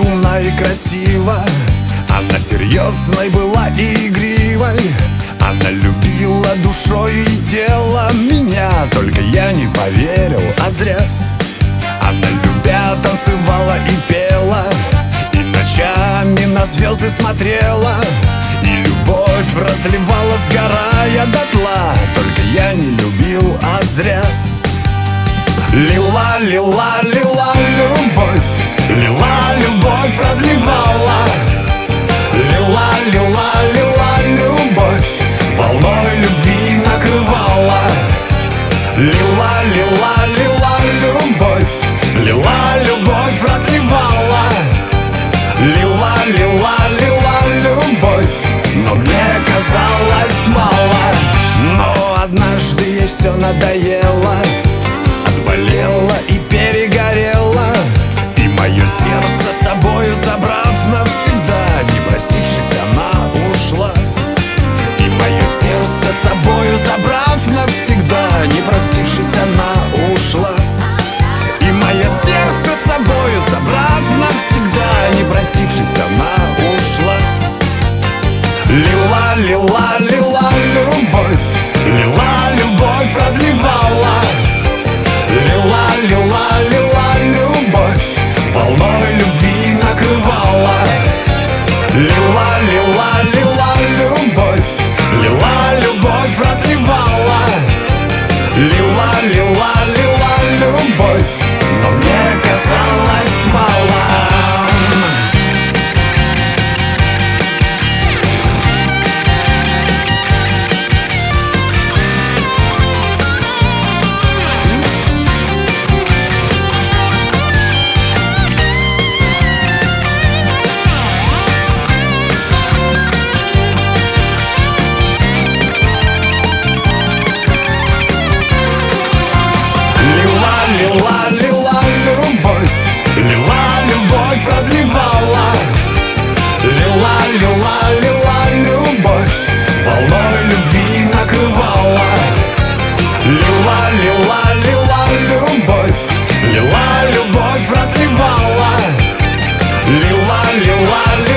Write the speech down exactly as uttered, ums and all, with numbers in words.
умна и красива. Она серьезной была и игривой. Она любила душою и телом меня. Только я не поверил, а зря. Она любя танцевала и пела, и ночами на звезды смотрела, и любовь разливала, сгорая дотла. Только я не любил, а зря. Лила, лила, лила любовь, лила любовь, разливала. Лила, лила, лила любовь, волной любви накрывала. Лила, лила, лила любовь, лила любовь, разливала. Лила, лила, лила любовь, но мне казалось мало. Но однажды ей все надоело, отболела и перегорела, и мое сердце с собою забрав навсегда, не простившись, она ушла. И мое сердце с собою забрав навсегда, не простившись, она ушла. И мое сердце с собою забрав навсегда, не простившись, она ушла. Лила, лила, лила любовь, лила любовь, разливала. Лила, лила, лила любовь, волной любви накрывала. Лила, лила, лила любовь, лила любовь, разливала. Лила, лила, лила любовь, но мне казалось мало. Лила, лила любовь, лила любовь, разливала. Лила, лила, лила любовь, волной любви накрывала. Лила, лила, лила любовь, лила любовь, разливала. Лила, лила, лила